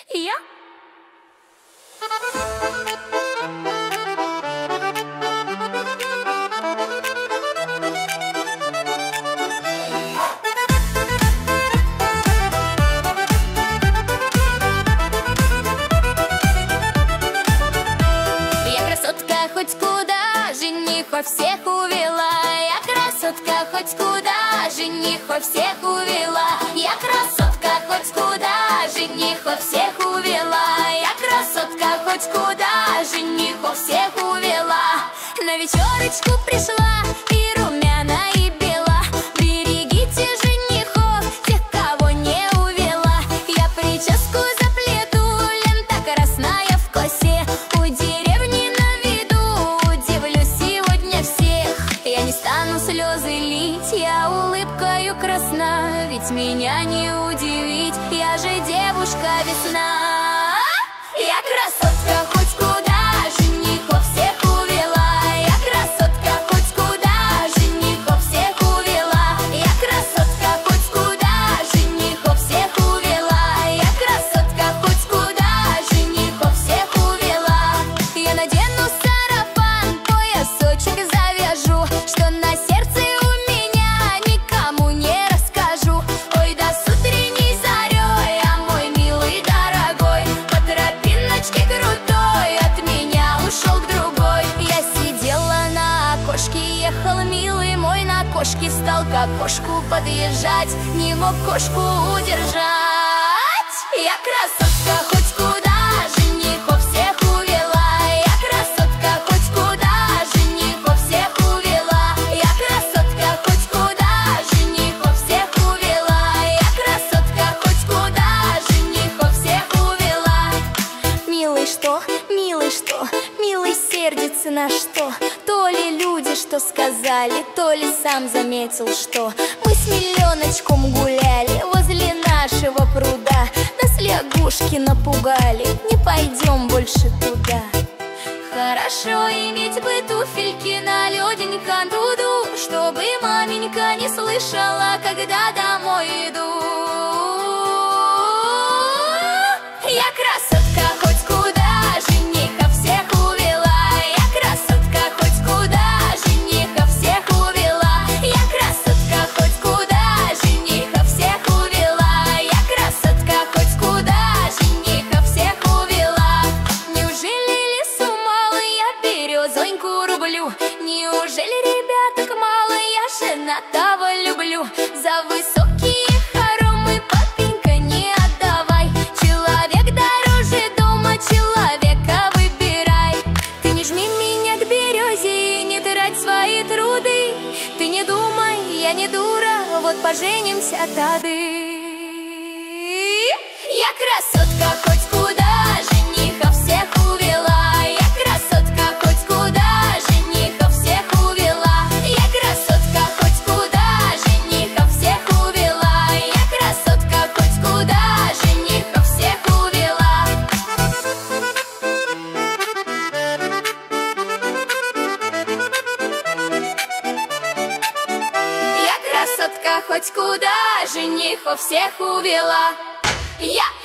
Я красотка хоть куда, жениха всех увела. Я красотка хоть куда, жениха всех увела. Я красотка хоть куда, жениха всех увела. Я красотка хоть куда, жениха всех увела. На вечерочку пришла и румяна, и бела. Берегите женихов, тех, кого не увела. Я прическу заплету, лента красная в косе. У деревни на виду удивлю сегодня всех. Я не стану слезы лить, я улыбкою красна. Ведь меня не удивить, я же девушка весна. Я красотка хоть куда, женихов всех увела. Я красотка хоть куда, женихов всех увела. Я красотка хоть куда, женихов всех увела. Я красотка хоть куда, женихов всех увела. Я надену сарафан, поясочек завяжу, что на сердце у меня никому не расскажу. Ой, да с утренней зарей, а мой милый дорогой по тропиночке крутой от меня ушел к другой. Я сидела на окошке, ехал милый мой на кошке. Стал к окошку подъезжать, не мог кошку удержать. Я красотка хоть куда, женихов всех увела. Я красотка хоть куда, женихов всех увела. Я красотка хоть куда, женихов всех увела. Я красотка хоть куда, женихов всех увела. Милый что, милый сердится на что? То ли люди что сказали, то ли сам заметил, что мы с миллионочком гуляли возле нашего пруда. Нас лягушки напугали, не пойдем больше туда. Хорошо иметь бы туфельки на лёденьком дуду, чтобы маменька не слышала, когда домой иду. Я красотка хоть куда, жениха всех увела. Я красотка хоть куда, жениха всех увела. Я красотка хоть куда, жениха всех увела. Я красотка хоть куда, жениха всех увела. Неужели лесу мало, я березоньку рублю? Неужели ребяток мало, я женатого люблю? За высокие хоромы, папенька, не отдавай. Человек дороже дома, человека выбирай. Ты не жми меня к березе и не трать свои труды. Ты не думай, я не дура, вот поженимся тады. Я красотка хоть куда, жениха всех увела. Я красотка хоть куда, жениха всех увела. Я красотка хоть куда, жениха всех увела. Я красотка хоть куда, жениха всех увела. Я красотка хоть куда, женихов всех увела. Я